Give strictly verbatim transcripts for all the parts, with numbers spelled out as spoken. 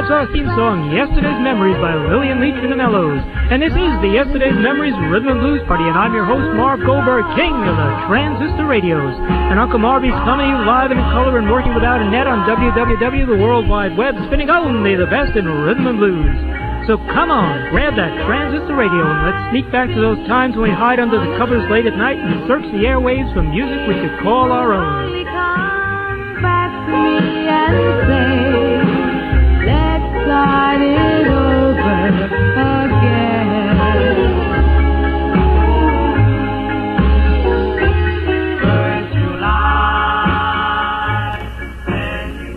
our theme song, Yesterday's Memories by Lillian Leach and the Mellows. And this is the Yesterday's Memories Rhythm and Blues Party, and I'm your host, Marv Goldberg, king of the transistor radios. And Uncle Marvy's coming to you live and in color and working without a net on w w w dot the world wide web, spinning only the best in rhythm and blues. So come on, grab that transistor radio and let's sneak back to those times when we hide under the covers late at night and search the airwaves for music we could call our own. Come back to me and say, let's start it over again. First July, then you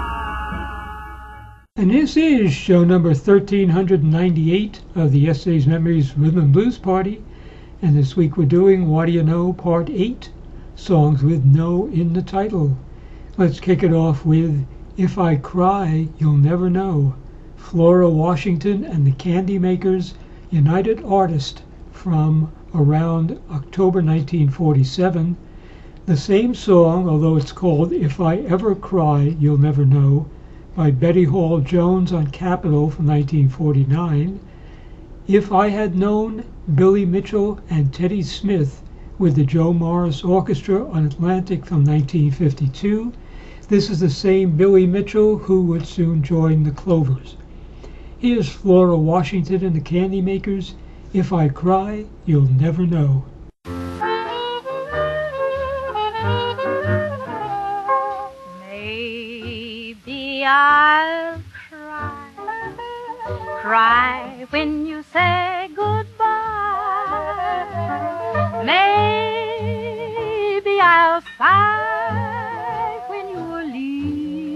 cry. And this is show number thirteen ninety-eight of the Yesterday's Memories Rhythm and Blues Party. And this week we're doing What Do You Know Part eight, songs with no in the title. Let's kick it off with If I Cry, You'll Never Know, Flora Washington and the Candy Makers, United Artists, from around October nineteen forty-seven. The same song, although it's called If I Ever Cry, You'll Never Know, by Betty Hall Jones on Capitol from nineteen forty-nine. If I Had Known, Billy Mitchell and Teddy Smith with the Joe Morris Orchestra on Atlantic from nineteen fifty-two. This is the same Billy Mitchell who would soon join the Clovers. Here's Flora Washington and the Candy Makers, If I Cry, You'll Never Know. Maybe I'll cry, cry when you say goodbye. Maybe I'll sigh when you're leaving.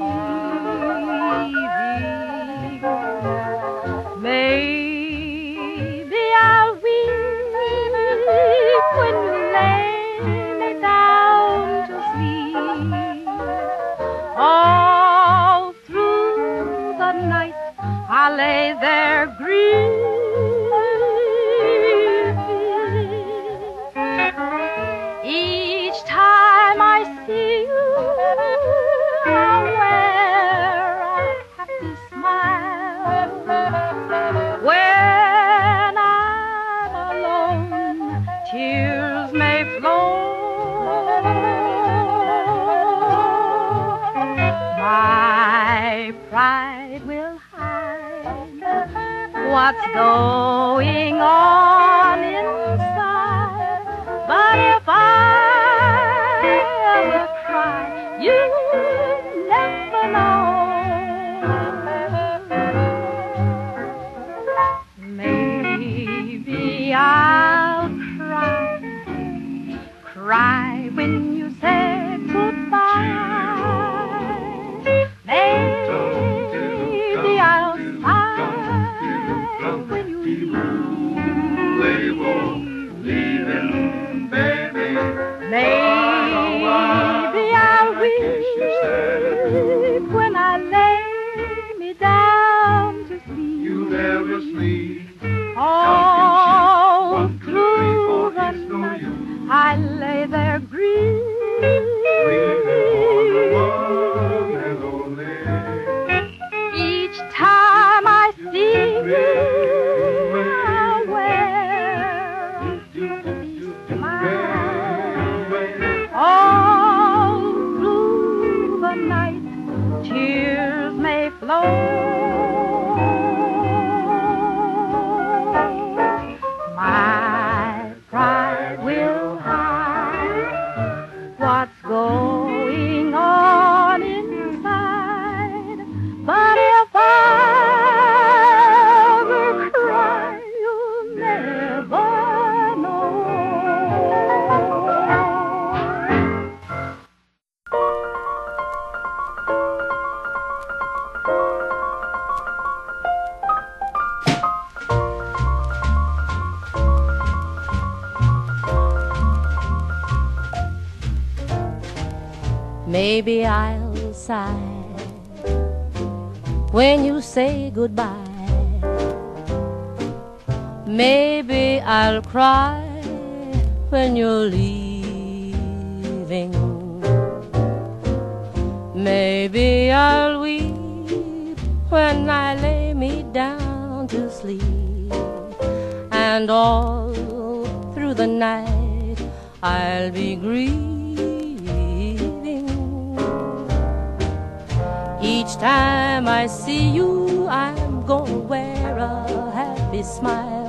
Maybe I'll weep when you lay me down to sleep. All through the night I lay there grieving. Each time I see you, I wear a happy smile. When I'm alone, tears may flow. My pride will hide what's going on inside. But if I ever cry, you never know. Maybe I'll cry, cry when you say goodbye. Maybe I'll sigh when you leave. Maybe I'll weep when I lay me down to sleep. You never sleep. All through the night I lay there grieving. Each time I see you, I wear a happy smile. All through the night, tears may flow. My pride will hide what's going on inside. But if I ever cry, you'll never know. Maybe I'll sigh when you say goodbye. Maybe I'll cry when you're leaving. Maybe I'll weep when I lay me down to sleep, and all through the night I'll be grieving. Each time I see you, I'm gonna wear a happy smile.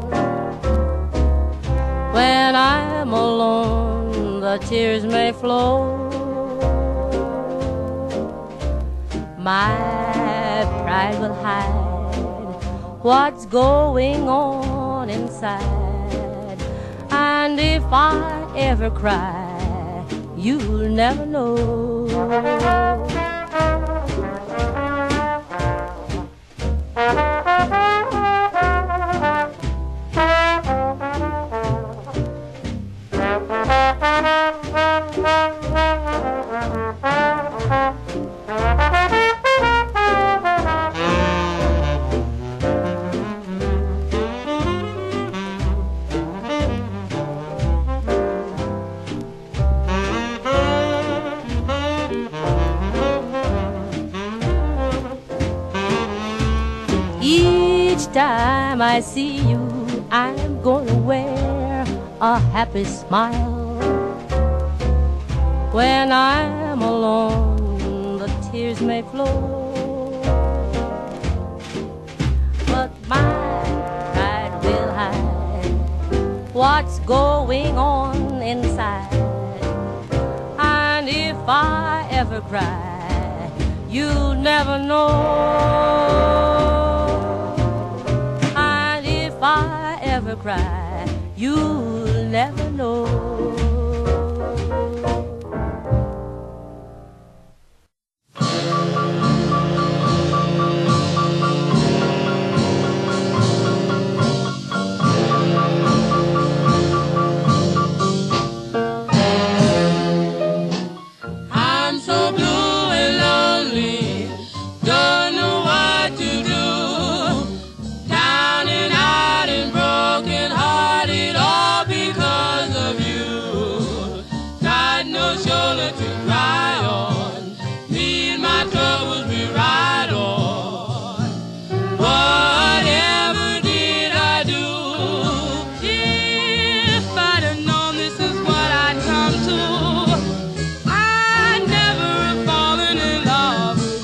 When I'm alone, the tears may flow. My pride will hide what's going on inside, and if I ever cry, you'll never know. Each time I see you, I'm gonna wear a happy smile. When I'm alone, the tears may flow, but my pride will hide what's going on inside. And if I ever cry, you'll never know. If I ever cry, you'll never know. I'm so blue and lonely, don't know what to do. Down and out and broken hearted, all because of you. Got no shoulder to cry on, me and my troubles we ride on. Whatever did I do? If I'd have known this is what I'd come to, I'd never have fallen in love with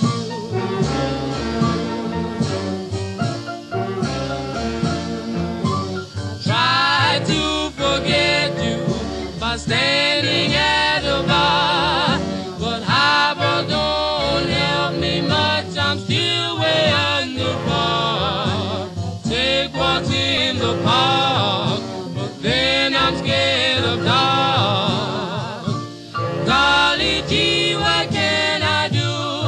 you. Try to forget you by standing at the bar, but highball don't help me much, I'm still way under par. Take walks in the park, but then I'm scared of dark. Golly gee, what can I do?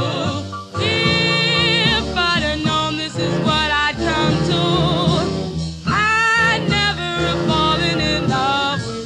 If I'd have known this is what I'd come to, I'd never have fallen in love with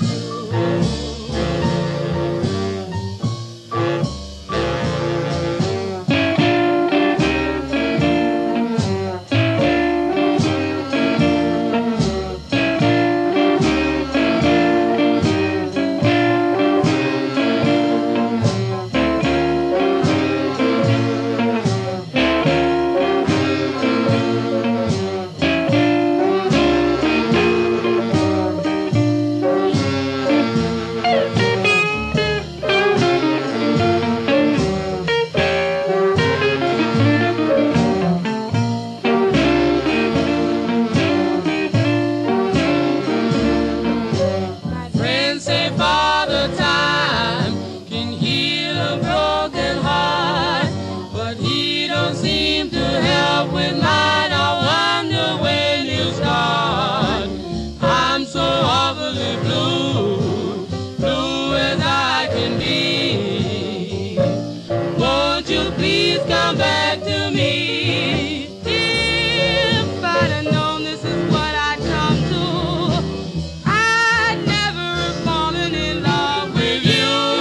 my friends say Father Time can heal a broken heart, but he don't seem to help with mine. I wonder when you start. I'm so awfully blue, blue as I can be. Won't you please come back to me? If I'd have known this is what I'd come to, I'd never have fallen in love with you.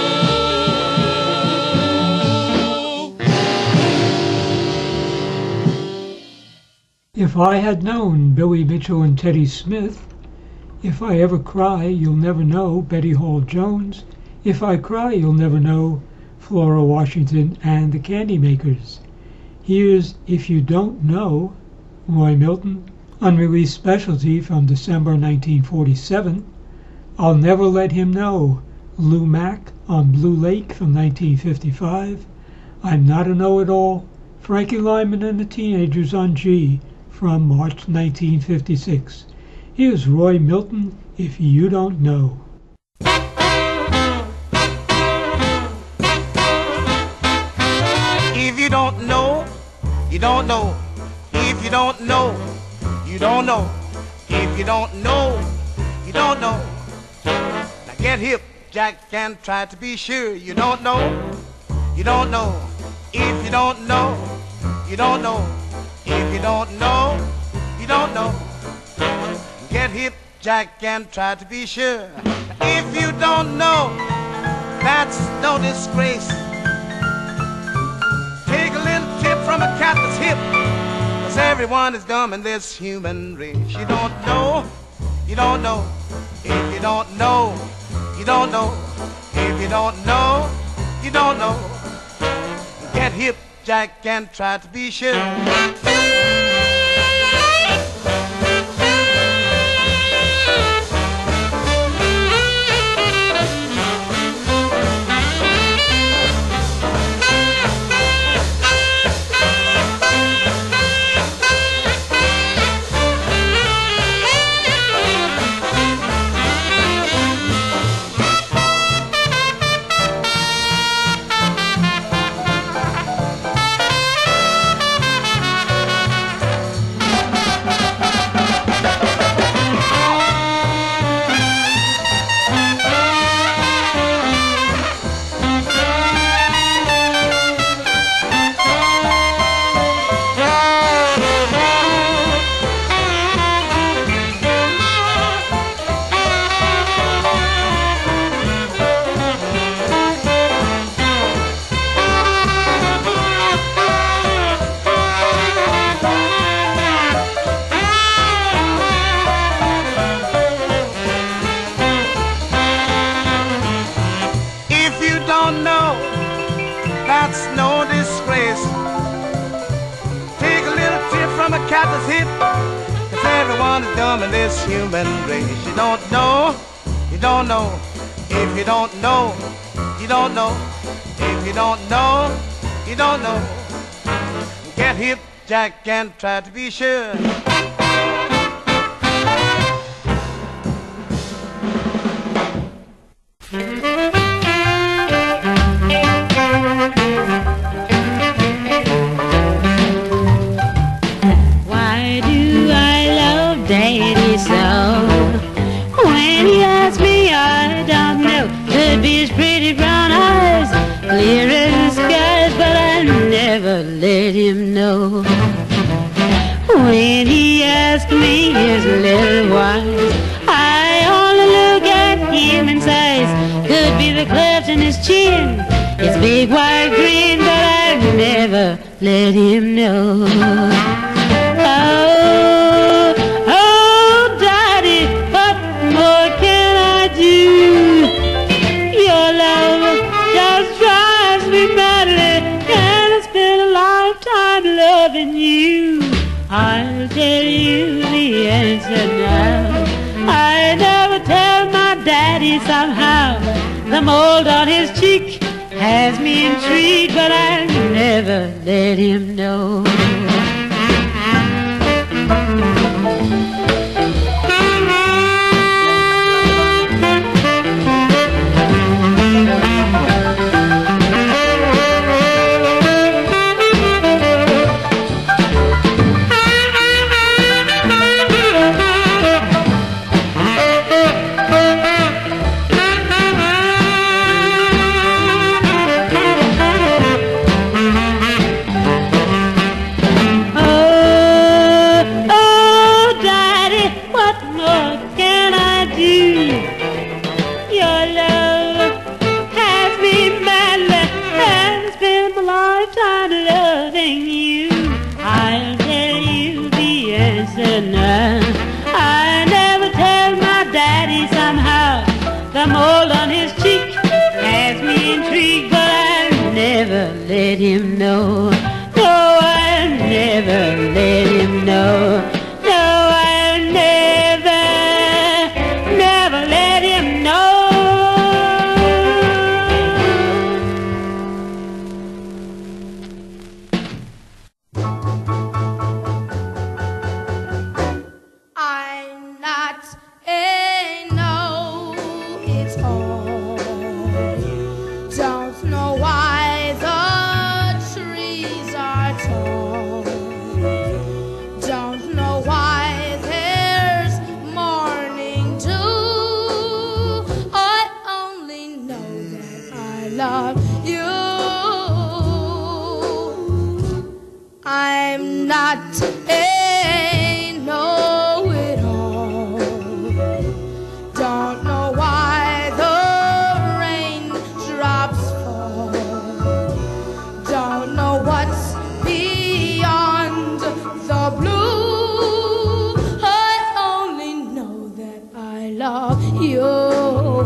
If I had known Billy Mitchell and Teddy Smith, If I Ever Cry, You'll Never Know, Betty Hall Jones, If I Cry, You'll Never Know, Flora Washington and the Candy Makers. Here's If You Don't Know, Roy Milton. Unreleased specialty from December nineteen forty-seven. I'll Never Let Him Know, Lou Mack on Blue Lake from nineteen fifty-five. I'm Not a Know-It-All, Frankie Lyman and the Teenagers on G from March nineteen fifty-six. Here's Roy Milton, If You Don't Know. If you don't know, you don't know. If you don't know, you don't know. If you don't know, you don't know. Now get hip, Jack, and try to be sure. You don't know, you don't know. If you don't know, you don't know. If you don't know, you don't know. Get hip, Jack, and try to be sure. If you don't know, that's no disgrace. Take a little tip from a cat that's hip, 'cause everyone is dumb in this human race. You don't know, you don't know. If you don't know, you don't know. If you don't know, you don't know. Get hip, Jack, and try to be sure. Human race. You don't know, you don't know. If you don't know, you don't know. If you don't know, you don't know. Get hip, Jack, and try to be sure. Why do I love Daddy so? When he asks me, I don't know. Could be his pretty brown eyes, clear as the skies, but I never let him know. When he asks me his little wise, I only look at him and sighs. Could be the cleft in his chin, his big white grin, but I never let him know. Oh, oh, Daddy, what more can I do? Your love just drives me madly, and I spent a lifetime loving you. I'll tell you the answer now. I never tell my daddy somehow. The mold on his cheek has me intrigued, but I never let him know. a know-it-all. Don't know why the raindrops fall. Don't know what's beyond the blue. I only know that I love you.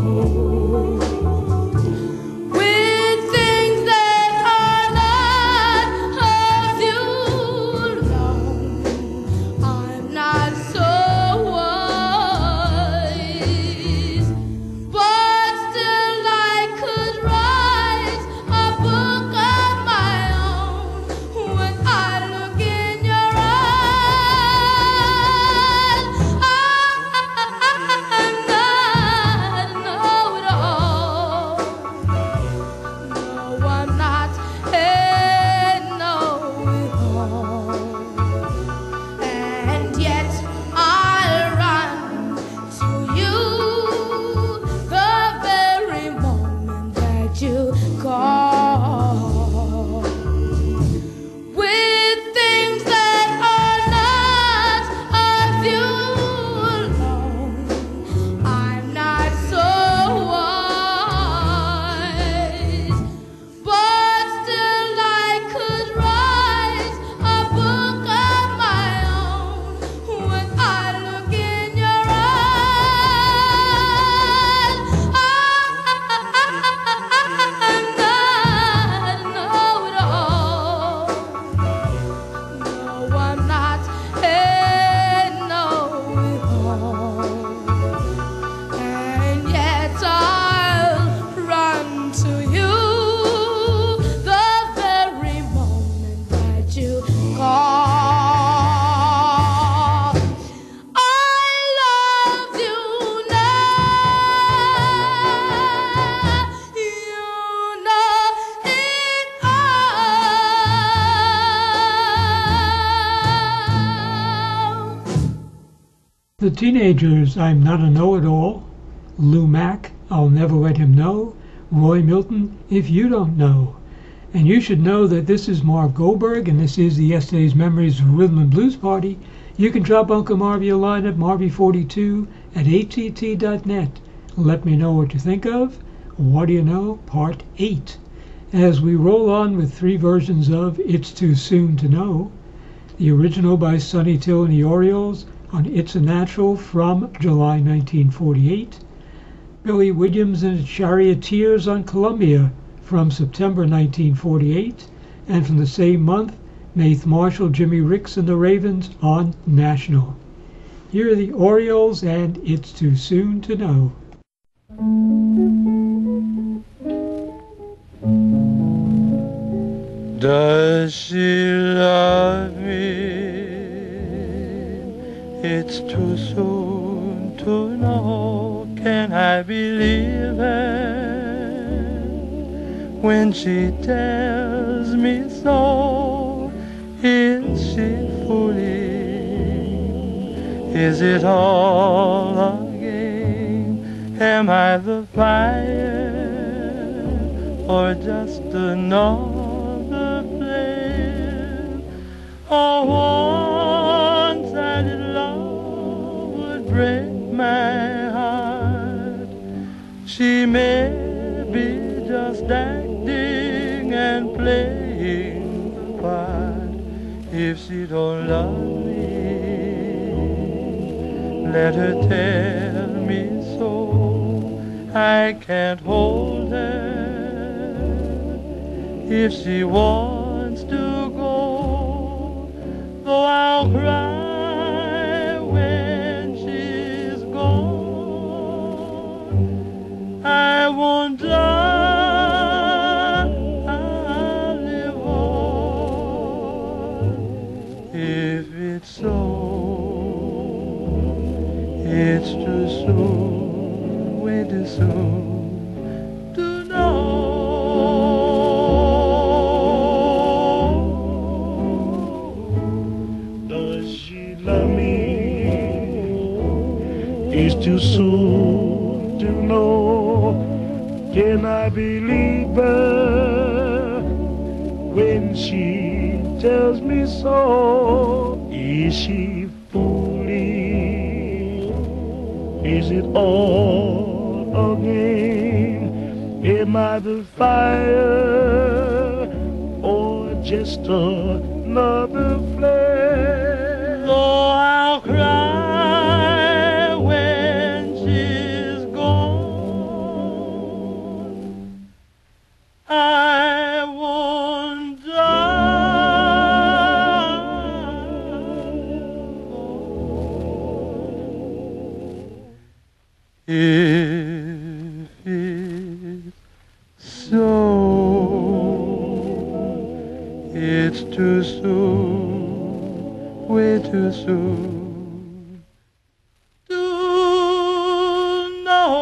The Teenagers, I'm Not a Know-It-All, Lou Mack, I'll Never Let Him Know, Roy Milton, If You Don't Know. And you should know that this is Marv Goldberg, and this is the Yesterday's Memories Rhythm and Blues Party. You can drop Uncle Marvy a line at Marvy forty-two at A T T dot net. Let me know what you think of What Do You Know, Part eight. As we roll on with three versions of It's Too Soon to Know. The original by Sonny Till and the Orioles on It's a Natural from July nineteen forty-eight. Billy Williams and the Charioteers on Columbia from September nineteen forty-eight. And from the same month, Nath Marshall, Jimmy Ricks and the Ravens on National. Here are the Orioles and It's Too Soon to Know. Does she love me? It's too soon to know. Can I believe it when she tells me so? Is she fooling? Is it all a game? Am I the fire or just another flame? Oh, one-sided love would break my heart. She may be just acting and playing the part. If she don't love me, let her tell me so. I can't hold her. If she wants to go, though I'll cry when she's gone, I won't die, I'll live on. If it's so, it's too soon, way too soon to know. It's too soon to know. Can I believe her when she tells me so? Is she foolish? Is it all a game? Am I the fire or just another flame? Though I'll cry when she's gone, I won't die. If it's so, it's too soon, way too soon to know.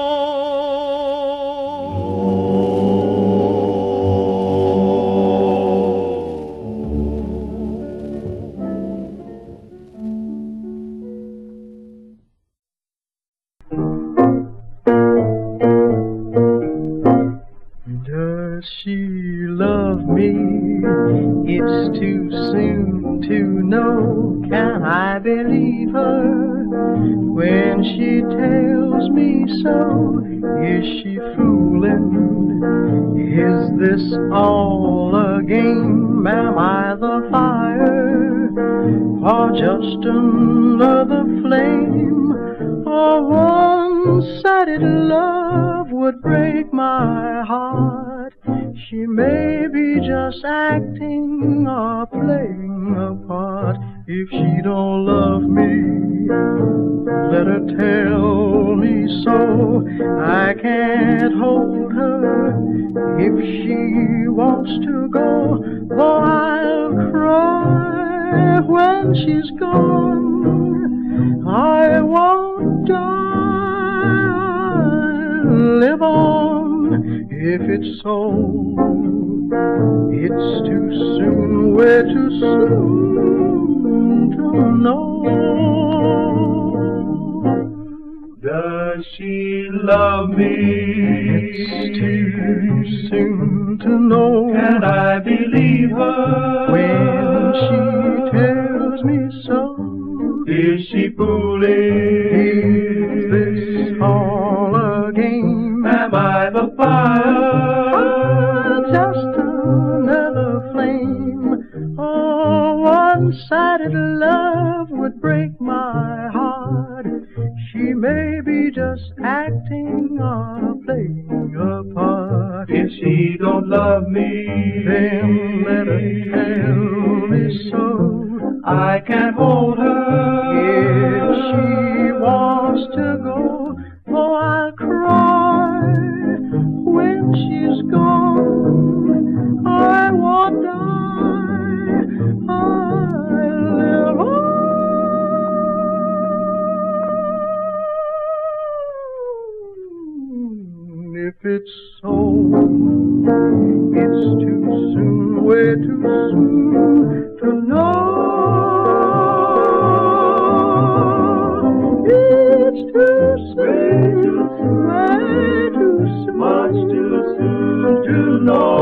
Does she love me? It's too soon to know. Can I believe her when she tells me so? Is she fooling? Is this all a game? Am I the fire or just another flame? A one-sided love would break my heart. She may be just acting or playing a part. If she don't love me, let her tell me so. I can't hold her if she wants to go, though I'll cry when she's gone. I won't die, I'll live on. If it's so, it's too soon, way too soon to know. Does she love me? It's too soon to know. Can I believe her when she tells me so? Is she foolish? Is this all a game? Am I the fire? I'm just another flame. Oh, one-sided love would break my heart. She may be just acting or playing a part. If she don't love me, then let her tell me so. I can't hold her. If she wants to go, oh, I'll cry when she's gone. I won't die, I'll live on. If it's so, it's too soon, way too soon to know. It's too soon, way too soon, much too soon to know.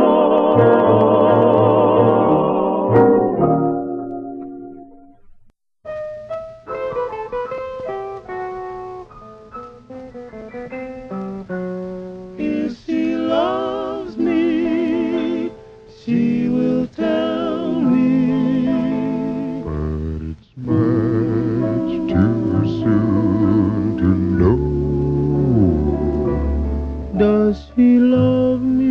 If she loves me, she will tell me. But it's much too soon to know. Does she love me?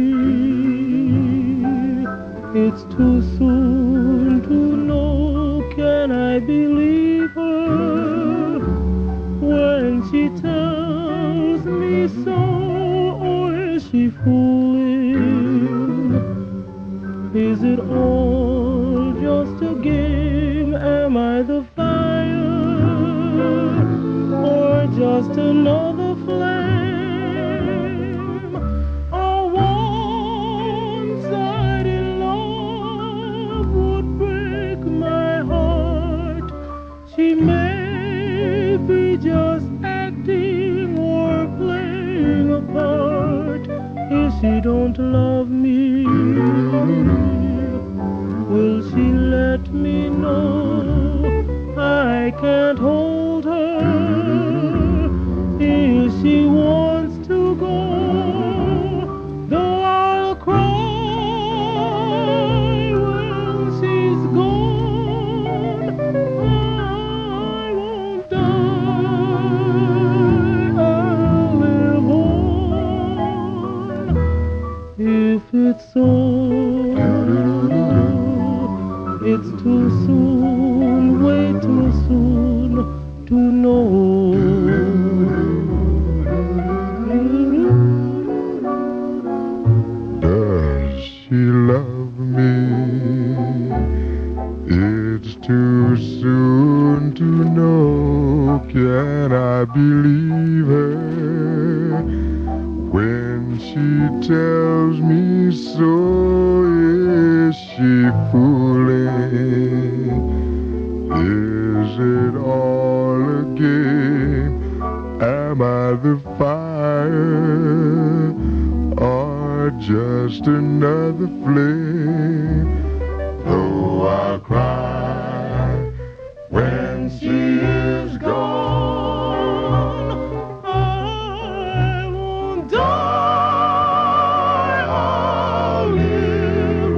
It's too soon to know. Can I believe her when she tells me so? Or is she fooling? Is it all just a game? Am I the fire or just another flame? A one-sided love would break my heart. She may be just acting or playing a part. If she don't love me, will she let me know? she tells me so, is she fooling? Is it all a game? Am I the fire or just another flame? Though I cry when she is gone, I won't die, I'll live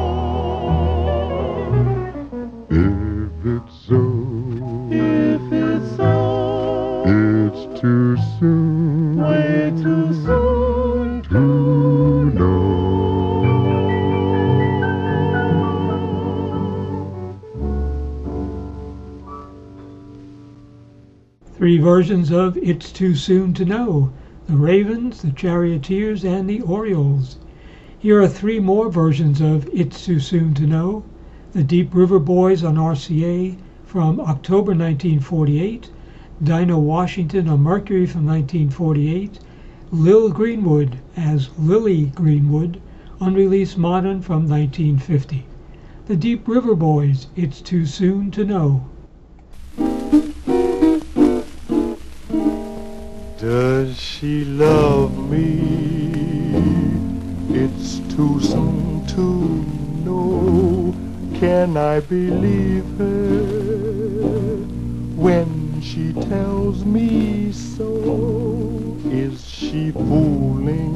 on. If it's so, if it's so, it's too soon, way too soon to know. Three versions of It's Too Soon to Know: the Ravens, the Charioteers, and the Orioles. Here are three more versions of It's Too Soon to Know: the Deep River Boys on R C A from October nineteen forty-eight, Dinah Washington on Mercury from nineteen forty-eight, Lil Greenwood as Lily Greenwood, unreleased modern from nineteen fifty. The Deep River Boys, It's Too Soon to Know. Does she love me? It's too soon to know. Can I believe her when she tells me so? Is she fooling?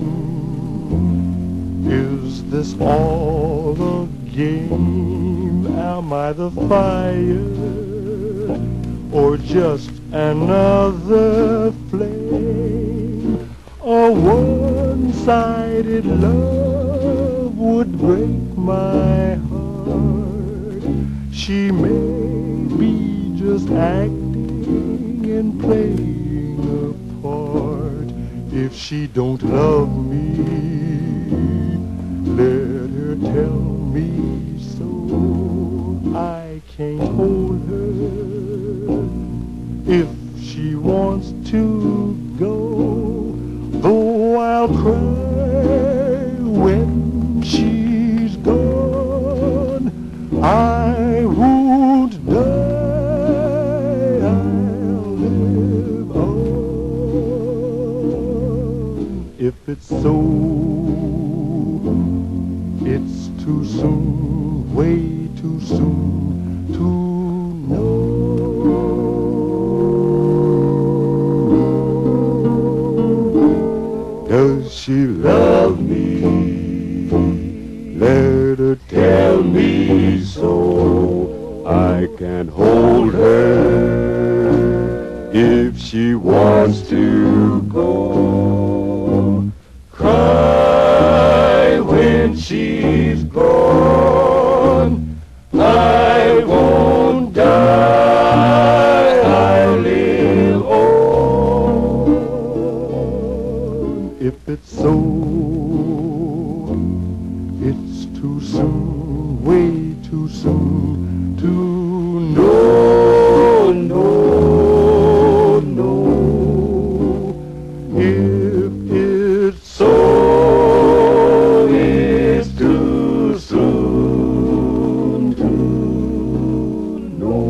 Is this all a game? Am I the fire or just another flame? A one-sided love would break my heart. She may be just acting and playing a part. If she don't love me, let her tell me so. I can't hold her. If she wants to go, though I'll cry when she's gone, I won't die, I'll live on. If it's so, it's too soon, way too soon to know. Does she love me? Let her tell me so. I can hold her if she wants to go. Cry when she's gone. I won't die, I'll live on. If it's so, it's too soon, way too soon to know, no, no. If it's so, it's too soon to know.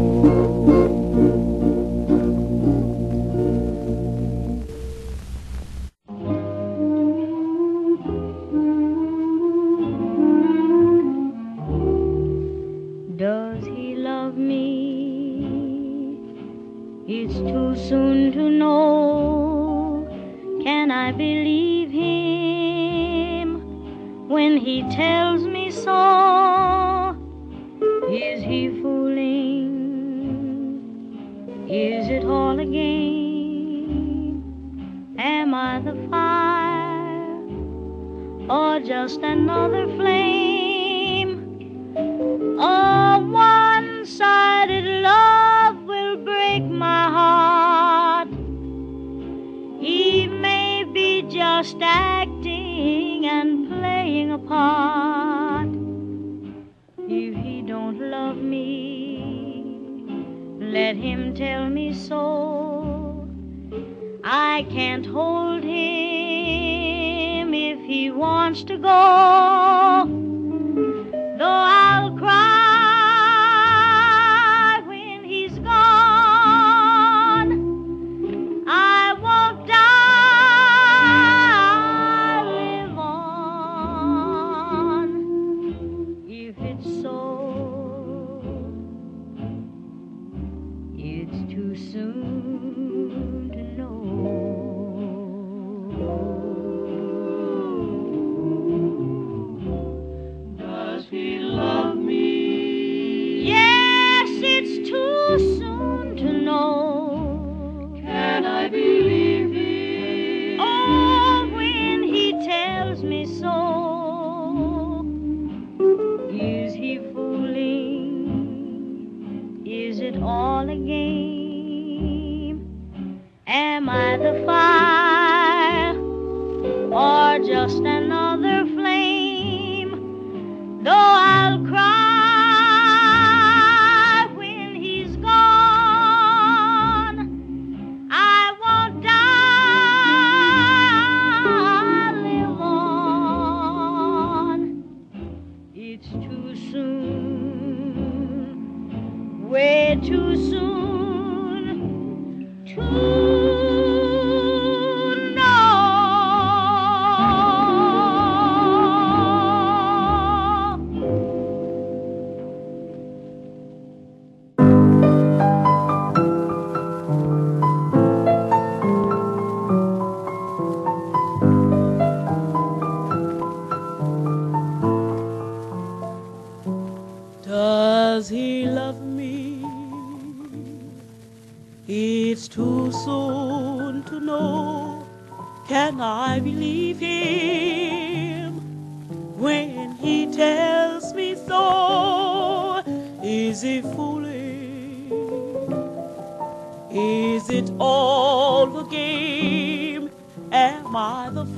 Does he love me? It's too soon to know. Can I believe him when he tells me so? Is he fooling? Is it all a game? Am I the fire or just another flame? A one-sided love will break my heart. He may be just acting and playing a part. If he don't love me, let him tell me so. I can't hold him if he wants to go, though I'll cry when he's gone. I won't die, I'll live on. If it's so, it's too soon to know. Does he love me? Yes, it's too soon to know. Can I believe him? Oh, when he tells me so. Is he fooling? Is it all a game? Am I the fire or just another flame? Though I'll cry when he's gone, I won't die, I'll live on. It's too soon, way too soon to Does he love me? It's too soon to know. Can I believe him when he tells me so? Is he fooling? Is it all a game? Am I the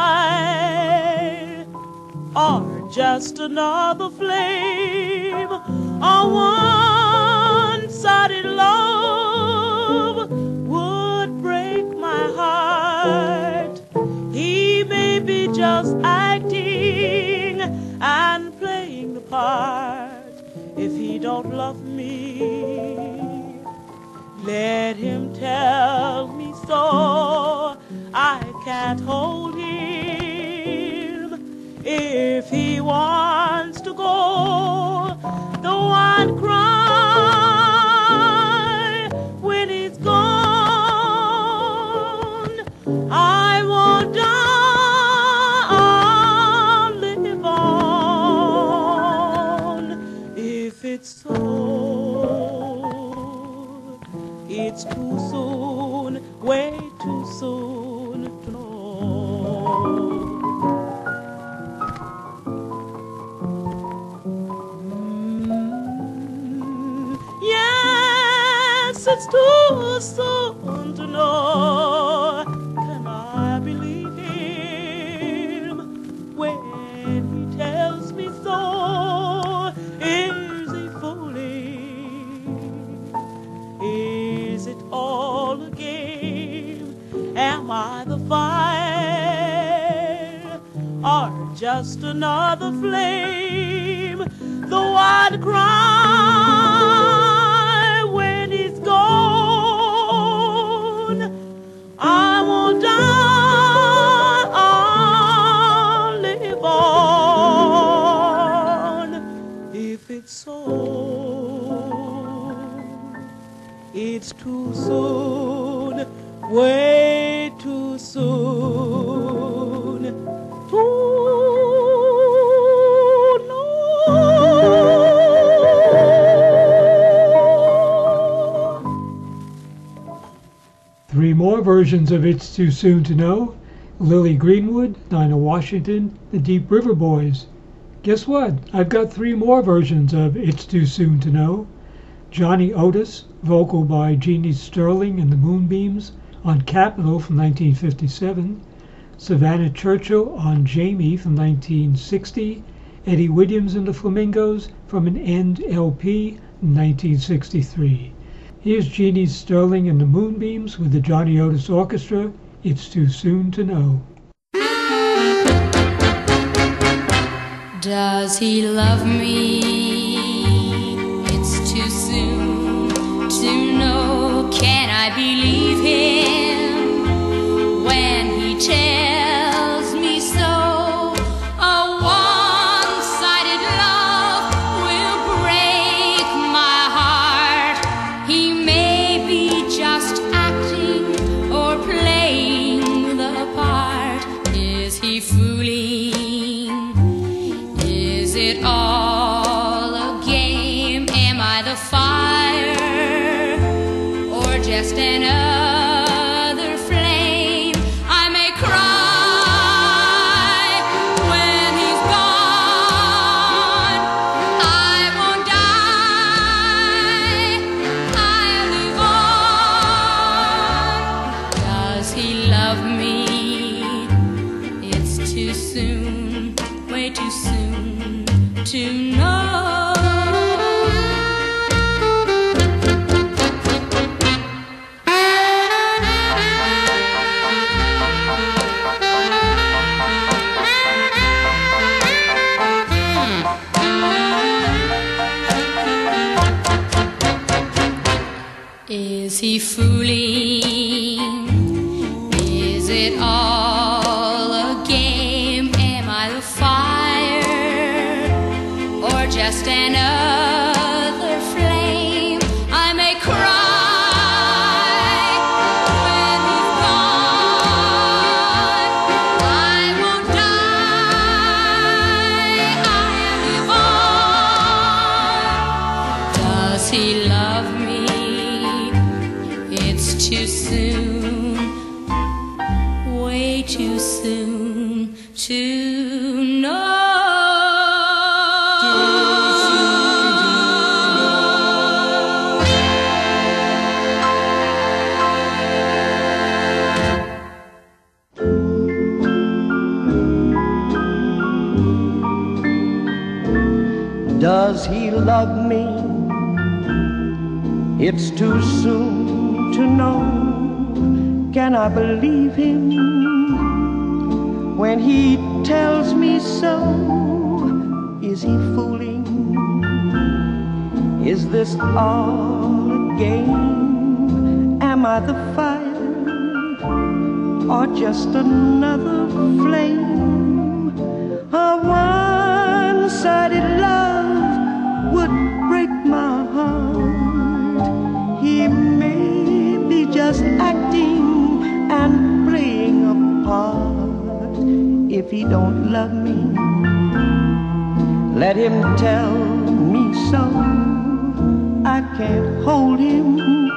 fire or just another flame? A one-sided love would break my heart. He may be just acting and playing the part. If he don't love me, let him tell me so. I can't hold him. If he wants to go, though I'd cry when he's gone, I won't die, I'll live on. If it's so, it's too soon, way too soon to know. It's too soon to know. Can I believe him when he tells me so? Is he fooling? Is it all a game? Am I the fire or just another flame? Though I'd cry when he's gone, I won't die, I'll live on. If it's so, it's too soon, way too soon to Three more versions of It's Too Soon to Know. Lily Greenwood, Dinah Washington, the Deep River Boys. Guess what? I've got three more versions of It's Too Soon to Know. Johnny Otis, vocal by Jeannie Sterling and the Moonbeams on Capitol from nineteen fifty-seven. Savannah Churchill on Jamie from nineteen sixty. Eddie Williams and the Flamingos from an End L P in nineteen sixty-three. Here's Jeannie Sterling and the Moonbeams with the Johnny Otis Orchestra, It's Too Soon to Know. Does he love me? It's too soon to know. Can I believe him when he tells me so? A one-sided love will break my heart. He may be just acting or playing the part. Is he fooling? Is it all a game? Am I the fire or just another flame? I may cry when he's gone. I won't die, I'll live on. Does he love me? It's too soon, way too soon to know. Is he fooling? Is it all a game? Am I the fire or just another flame? I may cry when he's gone. I won't die, I'll live on. Does he love me? It's too soon, way too soon to know. Does he love me? It's too soon to know. Can I believe him when he tells me so? Is he fooling? Is this all a game? Am I the fire or just another flame? A one-sided love would break my heart. He may be just acting and playing a part. If he don't love me, let him tell me so. I can't hold him.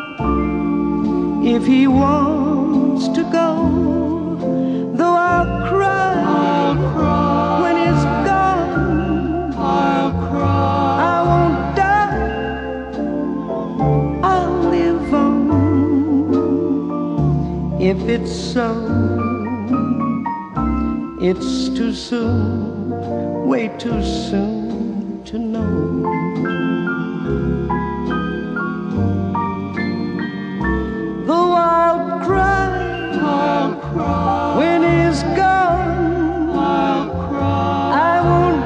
If he wants to go, though I'll cry, I'll cry. When he's gone, I'll cry. I won't die, I'll live on. If it's so, it's too soon, way too soon to know. Though I'll cry, I'll cry. When he's gone, I'll cry. I won't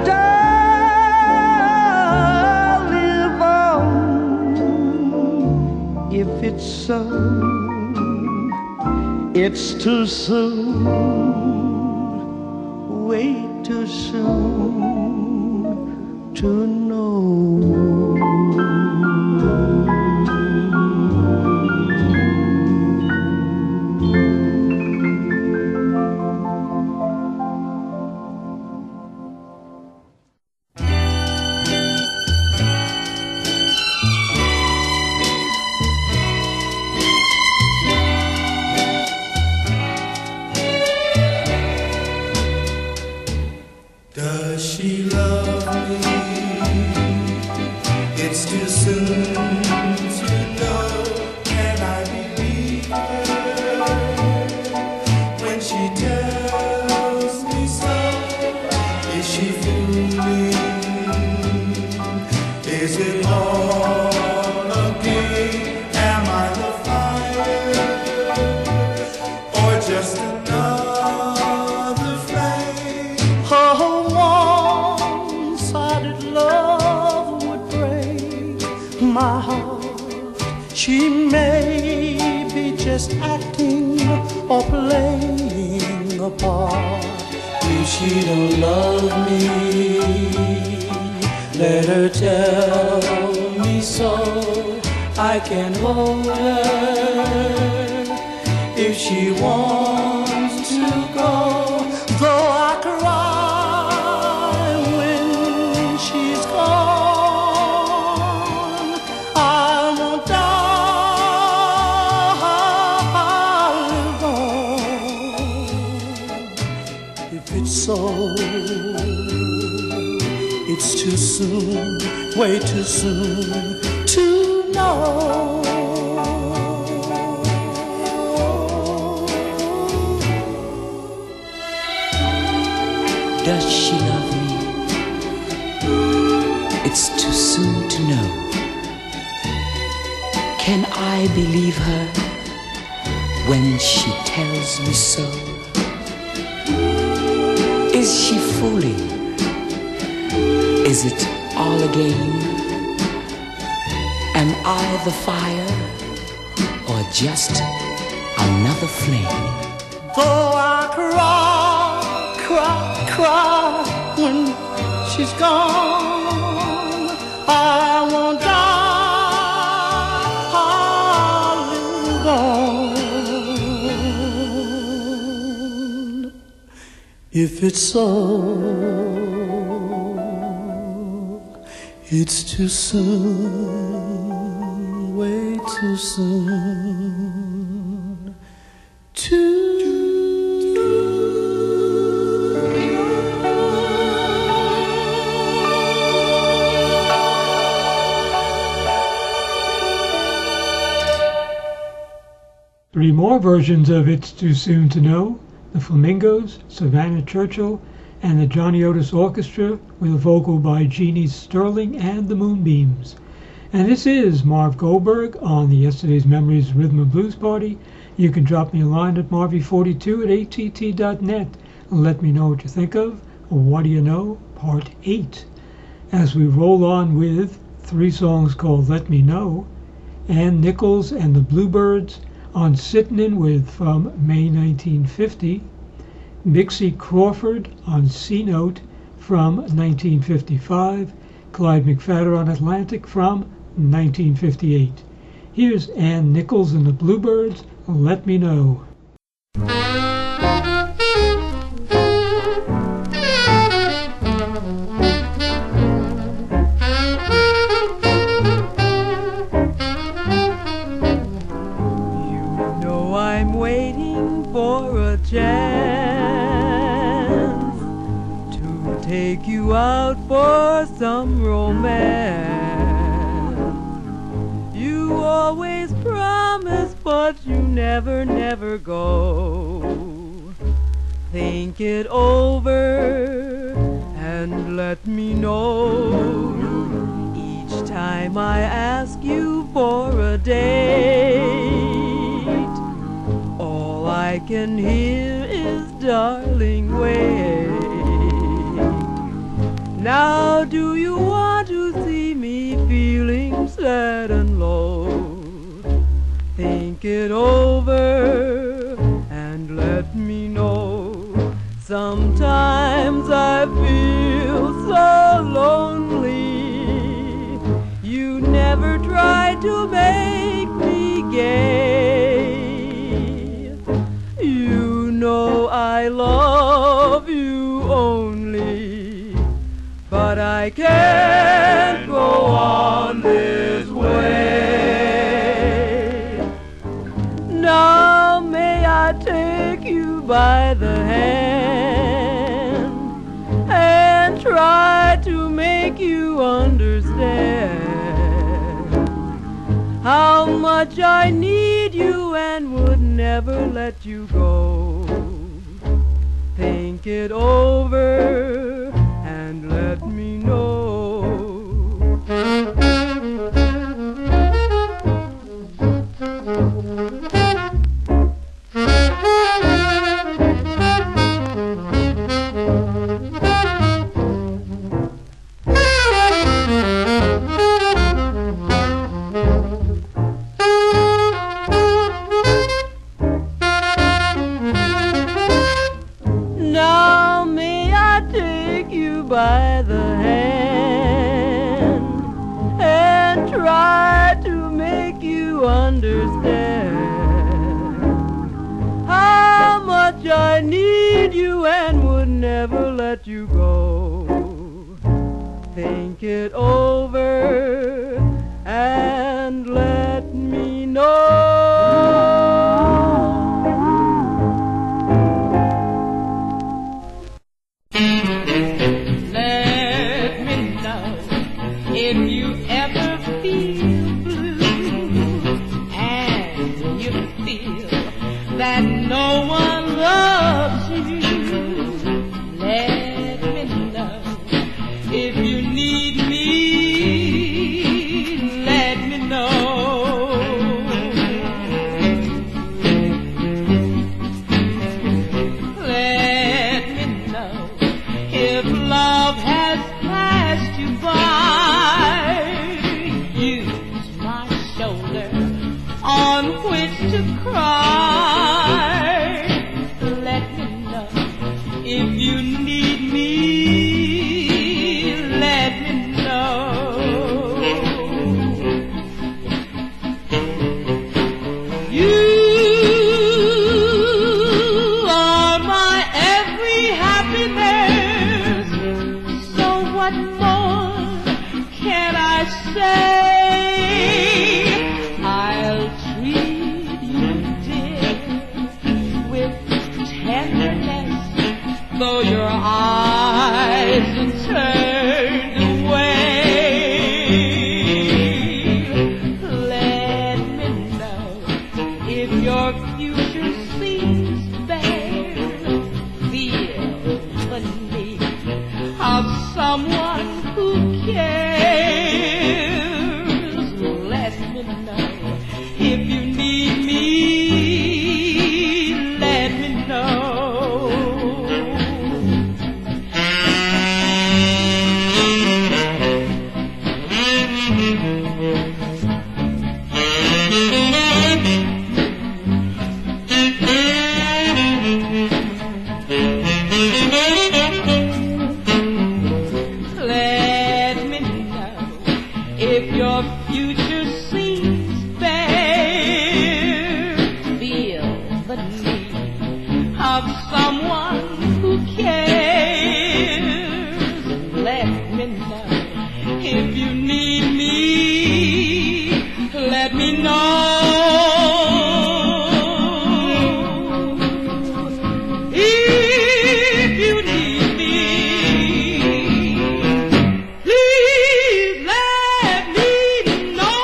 die, I'll live on. If it's so, it's too soon, way too soon to know. Does she love me? She may be just acting or playing a part. If she don't love me, let her tell me so. I can hold her if she wants to go. Though I cry when she's gone, I won't die alone. If it's so, it's too soon, way too soon to know. Does she love me? It's too soon to know. Can I believe her when she tells me so? Is she fooling? Is it all a game? Am I the fire or just another flame? Though I cry, cry, cry when she's gone, I won't die alone. If it's so, it's too soon, way too soon to Three more versions of It's Too Soon to Know: the Flamingos, Savannah Churchill, and the Johnny Otis Orchestra, with a vocal by Jeannie Sterling and the Moonbeams. And this is Marv Goldberg on the Yesterday's Memories Rhythm and Blues Party. You can drop me a line at marvy forty-two at A T T dot net and let me know what you think of What Do You Know, Part eight. As we roll on with three songs called Let Me Know, Ann Nichols and the Bluebirds on Sittin' In With from May nineteen fifty, Mixie Crawford on C-Note from nineteen fifty-five, Clyde McPhatter on Atlantic from nineteen fifty-eight. Here's Ann Nichols and the Bluebirds, Let Me Know. I'm waiting for a chance to take you out for some romance. You always promise, but you never, never go. Think it over and let me know. Each time I ask you for a date, all I can hear is, darling, wait. Now do you want to see me feeling sad and low? Think it over and let me know. Sometimes I feel so lonely. You never try to make me gay. You know I love you only, but I can't go on this way. Now may I take you by the hand and try to make you understand how much I need you and would never let you go. Think it over and let me know. by the hand and try to make you understand how much I need you and would never let you go. Think it over and let me know. Let me know if you ever feel blue and you feel that no one loves you. Let me know if you need me. Let me know. Let me know if love has passed you by. Use my shoulder on which to cry. Let me know if you need me. Let me know. You are my every happiness. So what more can I say? I'll treat you, dear, with tenderness, though your eyes are turned away. Let me know if your future seems bare. Feel the need of someone who cares. Let me know if you need me. Let me know. Let me know if your future seems bare. Feel the need of someone who cares. Let me know if you need me. Let me know. If you need me, please let me know.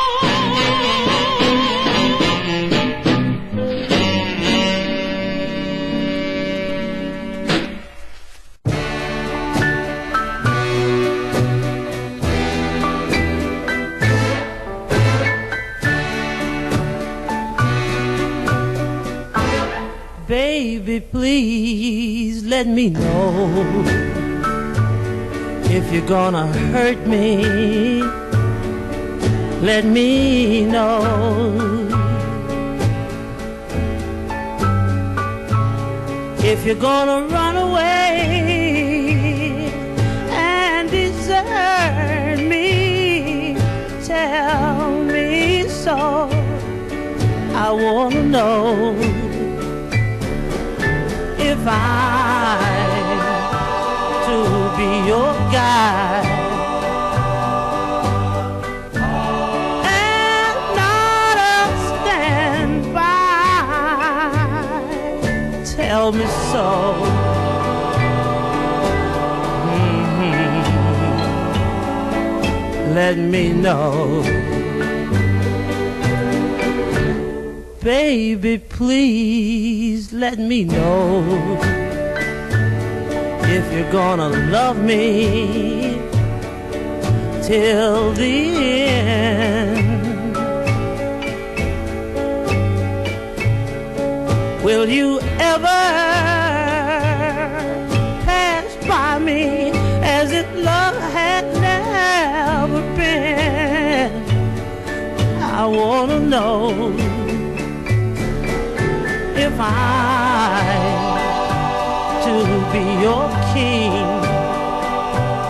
Baby, please let me know if you're gonna hurt me. Let me know. If you're gonna run away and desert me, tell me so. I wanna know if I'm to be your guide and not a standby. Tell me so. Mm-hmm. Let me know. Baby, please let me know if you're gonna love me till the end. Will you ever pass by me as if love had never been? I wanna know if I'm to be your king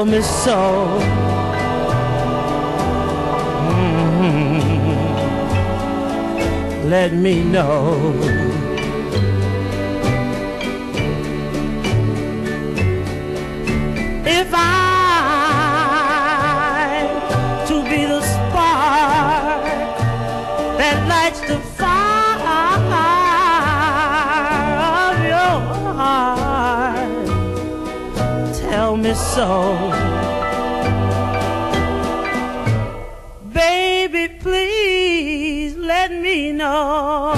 tell me so. Mm-hmm. Let me know. If I to be the spark that lights the fire of your heart, tell me so. Baby, please let me know.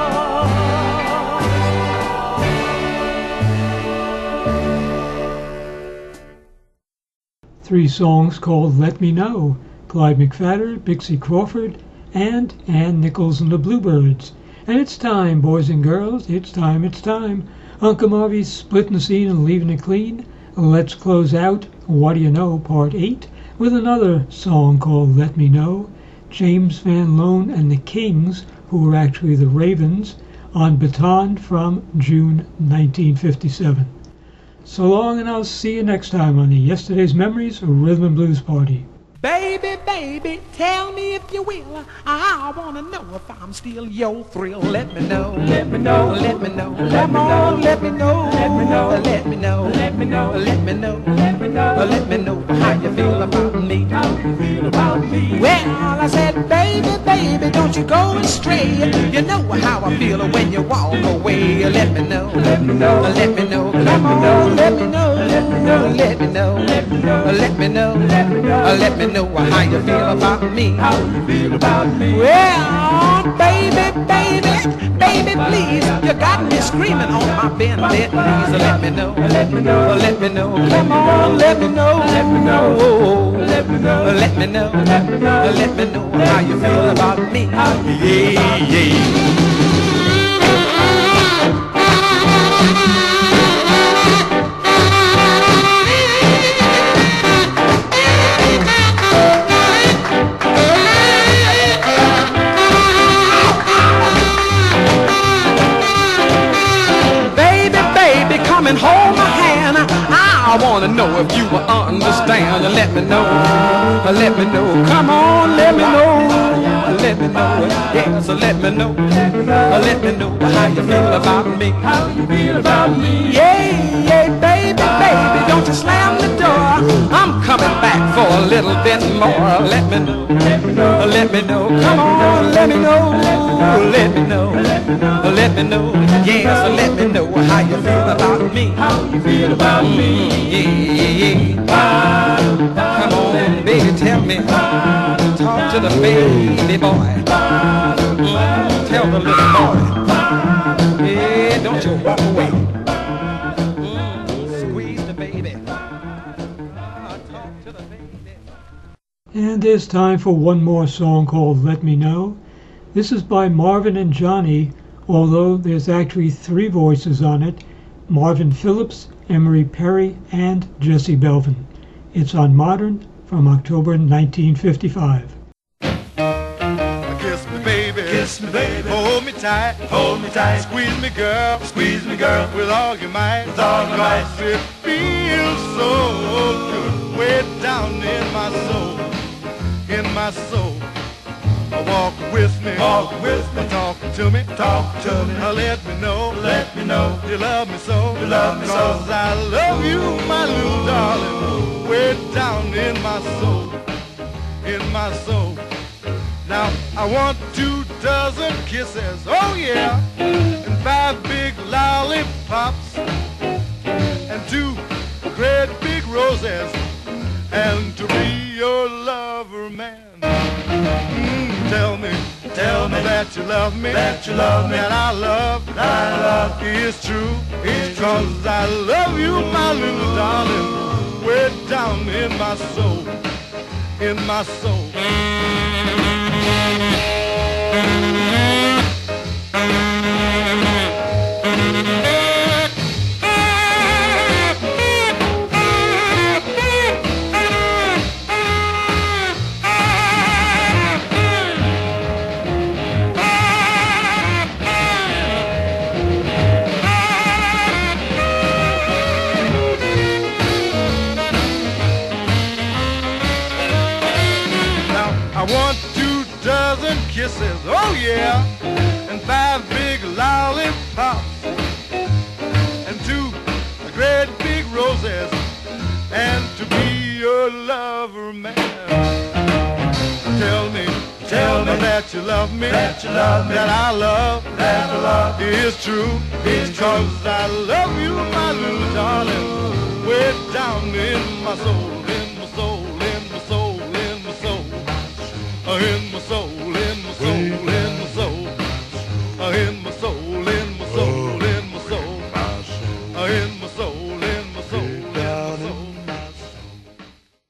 Three songs called Let Me Know, Clyde McPhatter, Bixie Crawford, and Ann Nichols and the Bluebirds. And it's time, boys and girls, it's time, it's time. Uncle Marvy's splitting the scene and leaving it clean. Let's close out What Do You Know, Part eight, with another song called Let Me Know. James Van Loan and the Kings, who were actually the Ravens, on Baton from June nineteen fifty-seven. So long, and I'll see you next time on the Yesterday's Memories Rhythm and Blues Party. Baby, baby, tell me if you will. I wanna know if I'm still your thrill. Let me know, let me know, let me know, let me know, let me know, let me know, let me know, let me know, let me know, let me know, let me know how you feel about me. How you feel about me? Well, I said, baby, baby, don't you go astray. You know how I feel when you walk away. Let me know, let me know, let me know, come on, let me know, let me know, let me know, let me know, let me know, let me know, let me know how you feel about me. How you feel about me? Well, baby, baby, baby, please, you got me screaming on my bended knees. Let me know, let me know, let me know, come on, let me know, let me know, let me know, let me know, let me know, let me know how you feel about me. Yeah, yeah. And hold my hand. I wanna know if you will understand. Let me know, let me know. Come on, let me know, let me know. Yes, let me know, let me know how you feel about me. How you feel about me? Yeah, yeah, baby, baby, don't you slam the door. I'm coming back for a little bit more. Let me know, let me know. Come on, let me know, let me know, let me know. Yes, let me know how you feel about me. How you feel about me? Yeah, yeah. Come on, baby, tell me. Talk to the baby boy. Mm, tell the little boy. Yeah, don't you walk away. Mm, squeeze the baby. Talk to the baby. And there's time for one more song called Let Me Know. This is by Marvin and Johnny, although there's actually three voices on it. Marvin Phillips, Emery Perry, and Jesse Belvin. It's on Modern from October nineteen fifty-five. Kiss me, baby. Kiss me, baby. Hold me tight. Hold me tight. Squeeze me, girl. Squeeze me, girl. With all your might. With all your might. It feels so good. Way down in my soul. In my soul. Walk with me, walk with me, talk to me, talk to me. Let me know, let me know you love me so, you love me so. 'Cause I love you, my little darling, way down in my soul, in my soul. Now I want two dozen kisses, oh yeah, and five big lollipops, and two great big roses, and to be your lover, man. Tell me, tell me that you love me, that you love me, and I love, I love is true, it's true. 'Cause I love you, my little darling, way down in my soul, in my soul. I want two dozen kisses, oh yeah, and five big lollipops, and two great big roses, and to be your lover, man. Tell me, tell me that you love me, that you love me, that I love, that I love is true, because I love you, my little darling, way down in my soul, in my soul, in my soul, in my soul, in my soul.